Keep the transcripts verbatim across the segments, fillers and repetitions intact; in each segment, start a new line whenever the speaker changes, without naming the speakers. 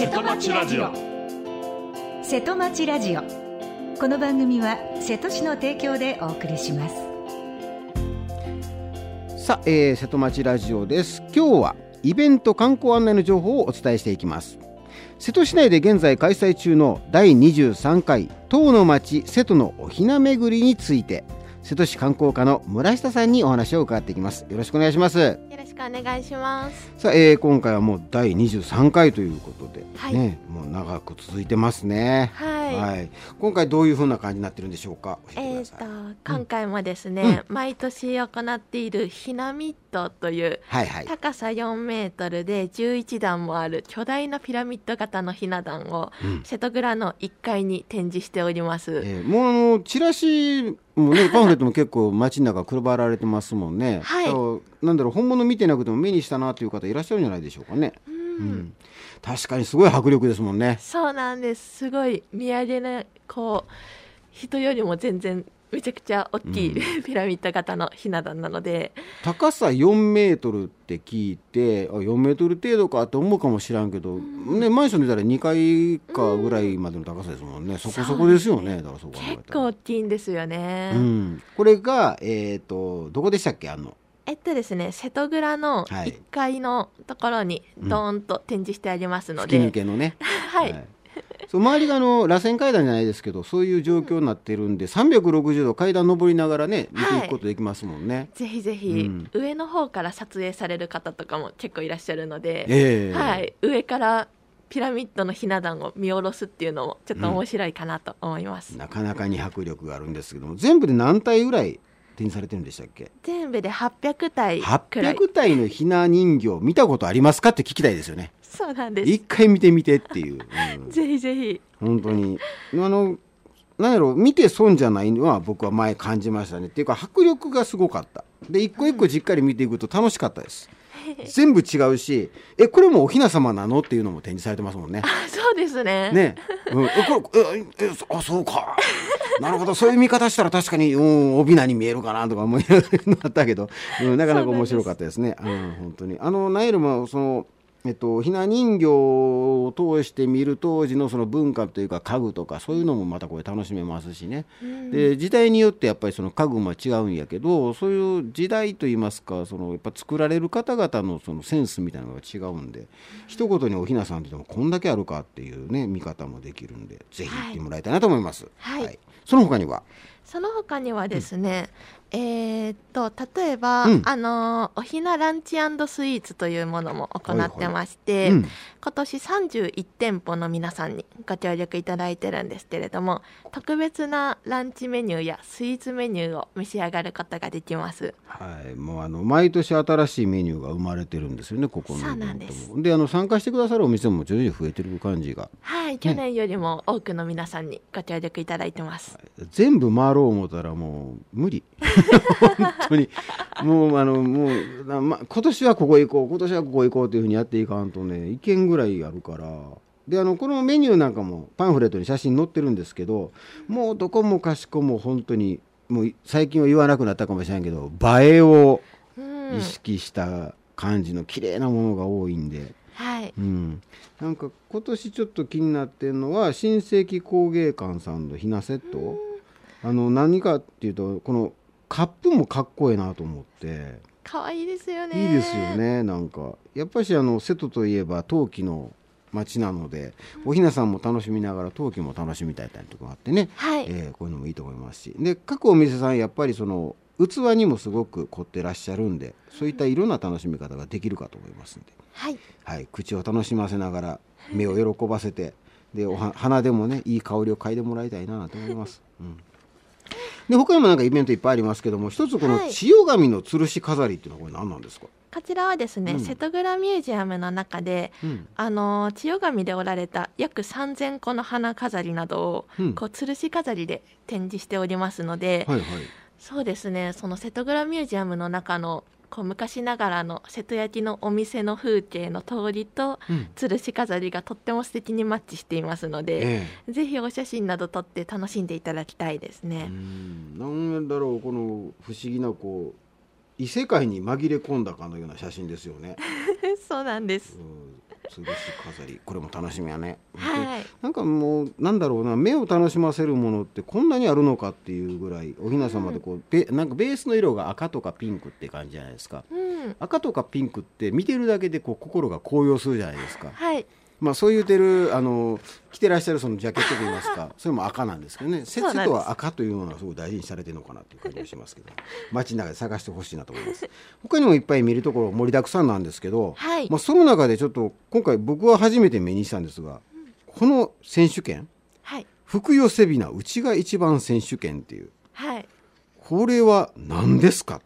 瀬戸町ラジオ。
瀬戸町ラジオ、この番組は瀬戸市の提供でお送りします。
さあ、えー、瀬戸町ラジオです。今日はイベント観光案内の情報をお伝えしていきます。瀬戸市内で現在開催中のだいにじゅうさんかい遠の町瀬戸のおひな巡りについて、瀬戸市観光課の村下さんにお話を伺っていきます。よろしくお願いします。
よろしくお願いします。
さあ、えー、今回はもうだいにじゅうさんかいということで、
はい
ね、もう長く続いてますね。
はい、
はい、今回どういう風な感じになってるんでしょうか。教えてく
え
ださい。
ー、と今回もですね、うん、毎年行っているひなミッドという、はいはい、高さよんメートルでじゅういちだんもある巨大なピラミッド型のひな壇を、うん、瀬戸蔵のいっかいに展示しております。
えー、もうあのチラシもね、パンフレットも結構街の中配られてますもんね。はい、なんだろう、本物見てなくても目にしたなという方いらっしゃるんじゃないでしょうかね。うん、うん、確かにすごい迫力ですもんね。
そうなんです。すごい見上げのこう人よりも全然めちゃくちゃ大きい、うん、ピラミッド型のひな壇なので、
高さよんメートルって聞いて、あよんメートル程度かと思うかもしらんけど、うんね、マンションで言ったらにかいかぐらいまでの高さですもんね。うん、そこそこですよね。だからそう考えたら
結構大きいんですよね。
うん、これが、えーと、どこでしたっけ。あの
えっとですね、瀬戸蔵のいっかいのところにドーンと展示してありますので、
吹き抜けのね
はい、はい、
そう周りがあの螺旋階段じゃないですけど、そういう状況になってるんで、さんびゃくろくじゅうど階段登りながらね見ていくことできますもんね。はい、
ぜひぜひ、うん、上の方から撮影される方とかも結構いらっしゃるので、
えー
はい、上からピラミッドのひな壇を見下ろすっていうのもちょっと面白いかなと思います。
うん、なかなかに迫力があるんですけども、全部で何体ぐらい展示されてるんでしたっけ。
全部ではっぴゃくたいくらい。
はっぴゃくたいのひな人形見たことありますかって聞きたいですよね。
そうなんです。
一回見てみてっていう、
うん、ぜひぜひ
本当にあの何やろ、見て損じゃないのは僕は前感じましたね。っていうか迫力がすごかった。で一個一個じっかり見ていくと楽しかったです。うん、全部違うし、えこれもおひな様なのっていうのも展示されてますもんね。
あ、そうですね。
ね、うん、えこれええあそうかなるほど、そういう見方したら確かに、うん、帯名に見えるかなとか思いながったけど、うん、なかなか面白かったですね。うん、本当にあのナイルもそのえっと、ひな人形を通して見る当時のその文化というか家具とかそういうのもまたこれ楽しめますしね。うん、で時代によってやっぱりその家具も違うんやけど、そういう時代といいますか、そのやっぱ作られる方々のそのセンスみたいなのが違うんで、うん、一言におひなさんって言ってもこんだけあるかっていうね見方もできるんで、ぜひ行ってもらいたいなと思います。
はいはい、
その他には
その他にはですね、うん、えー、っと例えば、うん、あのおひなランチ&スイーツというものも行ってまして、はいはい、うん、今年さんじゅういちてんぽの皆さんにご協力いただいてるんですけれども、特別なランチメニューやスイーツメニューを召し上がることができます。
はい、もうあの毎年新しいメニューが生まれてるんですよね、ここのイベントも。そうなんです。であの参加してくださるお店も徐々に増えてる感じが、
はい、去年よりも多くの皆さんにご協力いただいてます。
はい、全部回ろう思ったらもう無理本当にもうあのもう、ま、今年はここ行こう今年はここ行こうというふうにやっていかんとねいけんぐらいあるから。であのこのメニューなんかもパンフレットに写真載ってるんですけど、もうどこもかしこも本当にもう最近は言わなくなったかもしれないけど、映えを意識した感じの綺麗なものが多いんで、
はい、
うん、なんか今年ちょっと気になってるのは新世紀工芸館さんのひなセット。あの何かっていうとこのカップもかっこいいなと思って、
可愛いですよね。
いいですよね。なんかやっぱりあの瀬戸といえば陶器の街なので、うん、おひなさんも楽しみながら陶器も楽しみたいというところがあってね、
はい、
えー、こういうのもいいと思いますし、で各お店さんやっぱりその器にもすごく凝ってらっしゃるんで、そういったいろんな楽しみ方ができるかと思いますんで、
はい
はい、口を楽しませながら目を喜ばせてでおは鼻でもねいい香りを嗅いでもらいたいなと思います。うん、で他にもなんかイベントいっぱいありますけども、一つこの千代紙の吊るし飾りっていうのはこれ何なんですか。
こちらはですね、うん、瀬戸蔵ミュージアムの中で、うん、あの千代紙で織られた約さんぜんこの花飾りなどを、うん、こう吊るし飾りで展示しておりますので、はいはい、そうですね、その瀬戸蔵ミュージアムの中のこう昔ながらの瀬戸焼のお店の風景の通りと、うん、吊るし飾りがとっても素敵にマッチしていますので、ええ、ぜひお写真など撮って楽しんでいただきたいですね。
うん、なんだろう、この不思議なこう異世界に紛れ込んだかのような写真ですよね。
そうなんです、
うん、 吊るし飾り、これも楽しみやね。
はい、
なんかもうなんだろうな、目を楽しませるものってこんなにあるのかっていうぐらい、おひな様でこう、うん、ベなんかベースの色が赤とかピンクって感じじゃないですか、うん、赤とかピンクって見てるだけでこう心が高揚するじゃないですか。
はい、
まあ、そう言うてるあの着てらっしゃるそのジャケットといいますかそれも赤なんですけどね、セットは赤というのはすごい大事にされてるのかなという感じがしますけど街の中で探してほしいなと思います。他にもいっぱい見るところ盛りだくさんなんですけど、はい、まあ、その中でちょっと今回僕は初めて目にしたんですが、うん、この選手権、はい、福寄せびなうちが一番選手権っていう、はい、これは何ですか？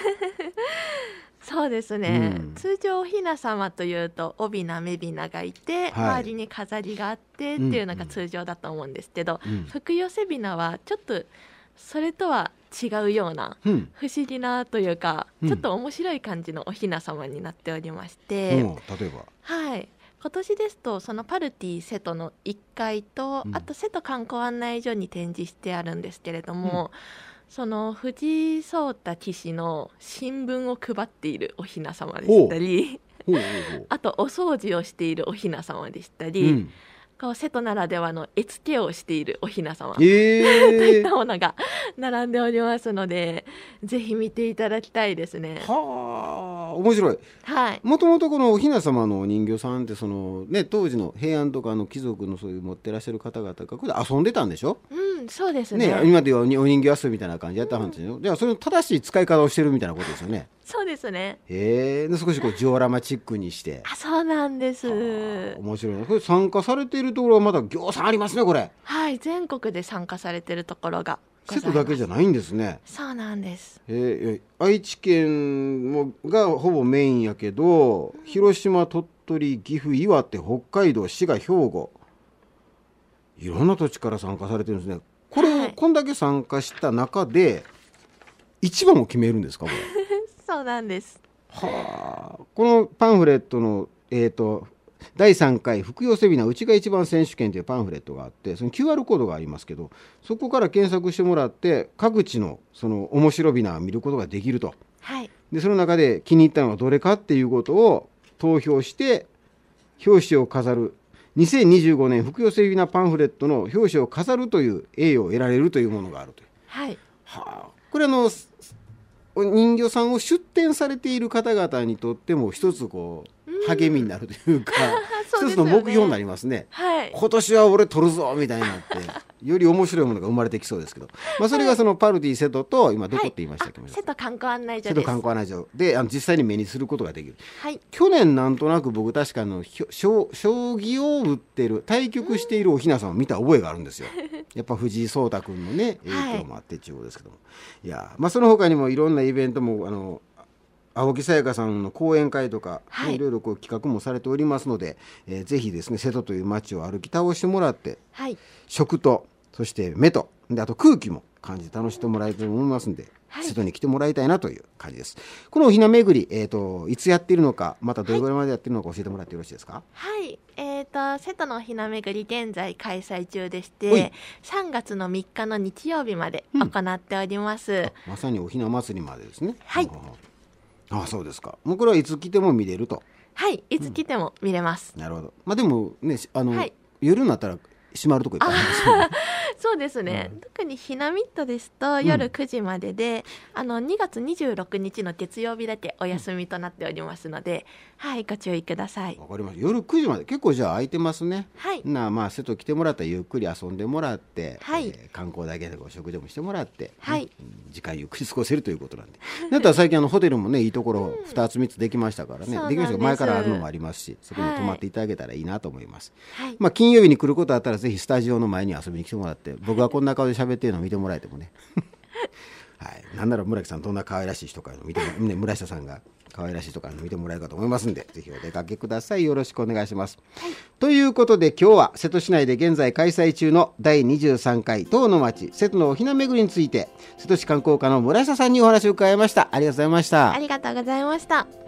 そうですね、うん、通常おひな様というとおびなめびながいて、はい、周りに飾りがあってっていうのが通常だと思うんですけど、うんうん、福寄せびなはちょっとそれとは違うような、うん、不思議なというか、うん、ちょっと面白い感じのおひな様になっておりまして、
うん、例えば、
はい、今年ですとそのパルティ瀬戸のいっかいと、うん、あと瀬戸観光案内所に展示してあるんですけれども、うん、その藤井聡太棋士の新聞を配っているおひな様でしたりあとお掃除をしているおひな様でしたり、うん、こう瀬戸ならではの絵付けをしているおひな様、えー、といったものが並んでおりますので、ぜひ見ていただきたいですね。
はあ、面白い。
はい、
もともとこのおひな様のお人形さんってその、ね、当時の平安とかの貴族のそういう持ってらっしゃる方々がこれで遊んでたんでしょ。
うん、そうですね。
ね、今ではお人形遊びみたいな感じやったはんですよ。じゃあそれの正しい使い方をしてるみたいなことですよね。
そうですね。
へえ、少しこうジオラマチックにして。
あ、そうなんです。
面白いね。これ参加されているところはまだぎょうさんありますね、これ。
はい、全国で参加されているところが
瀬戸だけじゃないんですね。
そうなんです。
えー、愛知県もがほぼメインやけど、うん、広島、鳥取、岐阜、岩手、北海道、滋賀、兵庫、いろんな土地から参加されてるんですね。これを、はい、こんだけ参加した中で一番を決めるんですか、これ。
そうなんです。
はあ、このパンフレットの、えーと、だいさんかい福寄せびなうちが一番選手権というパンフレットがあって、その キューアール コードがありますけど、そこから検索してもらって各地のその面白びなを見ることができると、はい、でその中で気に入ったのはどれかっていうことを投票して表紙を飾る、にせんにじゅうごねん福寄せびなパンフレットの表紙を飾るという栄誉を得られるというものがあるという、はい、はあ、これあのお人形さんを出展されている方々にとっても一つこう励みになるというか、うん、一つの目標になりますね。はい、今年は俺取るぞみたいになってより面白いものが生まれてきそうですけど、まあ、それがそのパルティ瀬戸と今どこって言いましたっけ、はい、
瀬戸観光案内所です。
瀬戸観光案内所であの実際に目にすることができる、はい、去年なんとなく僕確かの将棋を打ってる対局しているおひなさんを見た覚えがあるんですよ。やっぱ藤井聡太君のね影響もあって中央ですけども、はい、いや、まあ、その他にもいろんなイベントもあの青木さやかさんの講演会とか、はい、いろいろこう企画もされておりますので、えー、ぜひですね瀬戸という街を歩き倒してもらって、はい、食とそして目とであと空気も感じて楽しんでもらえると思いますので、はい、瀬戸に来てもらいたいなという感じです。このおひな巡り、えーと、いつやっているのか、またどれぐらいまでやっているのか教えてもらってよろしいですか。
はい、えーと、瀬戸のおひな巡り現在開催中でして、さんがつのみっかの日曜日まで行っております、うん、
まさにおひな祭りまでですね。
はい、
ああ、そうですか。もうこれはいつ来ても見れると。
はい、いつ来ても見れます、
うん、なるほど。まあでもね、あの、はい、夜になったら閉まるとこいっぱいありますよね。
そうですね、うん、特にひなミットですと夜くじまでで、うん、あのにがつにじゅうろくにちの月曜日だけお休みとなっておりますので、うん、はい、ご注意ください。
わかりました。夜くじまで結構じゃあ空いてますね。
はい、
なまあ瀬戸来てもらったらゆっくり遊んでもらって、
はい、
えー、観光だけでお食事もしてもらって、
はい、
うん、時間ゆっくり過ごせるということなんでだったら最近あのホテルもねいいところふたつみっつできましたからね、うん、できました。前からあるのもありますし、そこに泊まっていただけたらいいなと思います、はい、まあ、金曜日に来ることあったらぜひスタジオの前に遊びに来てもらって、僕がこんな顔で喋ってるのを見てもらえてもねはい、なんなら村木さんどんな可愛らしい人か見ても、ね、村下さんが可愛らしい人か見てもらえるかと思いますんで、ぜひお出かけください。よろしくお願いします、はい、ということで今日は瀬戸市内で現在開催中のだいにじゅうさんかい遠野町瀬戸のおひな巡りについて瀬戸市観光課の村下さんにお話を伺いました。ありがとうございました。
ありがとうございました。